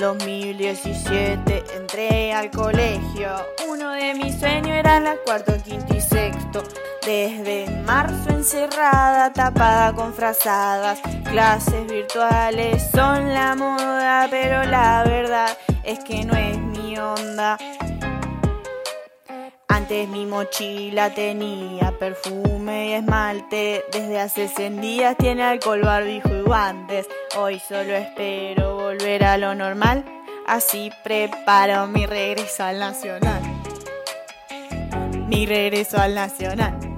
2017 entré al colegio. Uno de mis sueños era la cuarto, quinto y sexto. Desde marzo encerrada, tapada con frazadas. Clases virtuales son la moda, pero la verdad es que no es mi onda. Antes mi mochila tenía perfume y esmalte. Desde hace 100 días tiene alcohol, barbijo y guantes. Hoy solo espero volver a lo normal. Así preparo mi regreso al Nacional. Mi regreso al Nacional.